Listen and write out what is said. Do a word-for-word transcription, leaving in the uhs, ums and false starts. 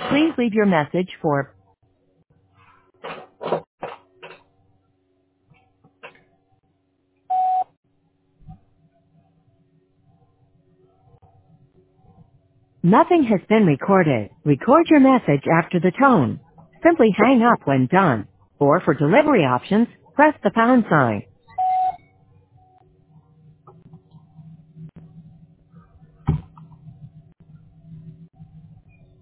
Please leave your message for nothing has been recorded. Record your message after the tone. Simply hang up when done. Or for delivery options, press the pound sign.